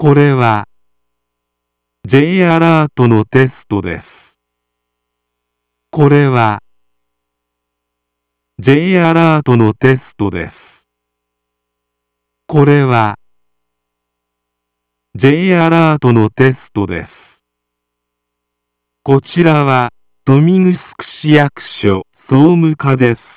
これは J アラートのテストです。これは J アラートのテストです。これは J アラートのテストです。こちらは豊見城市役所総務課です。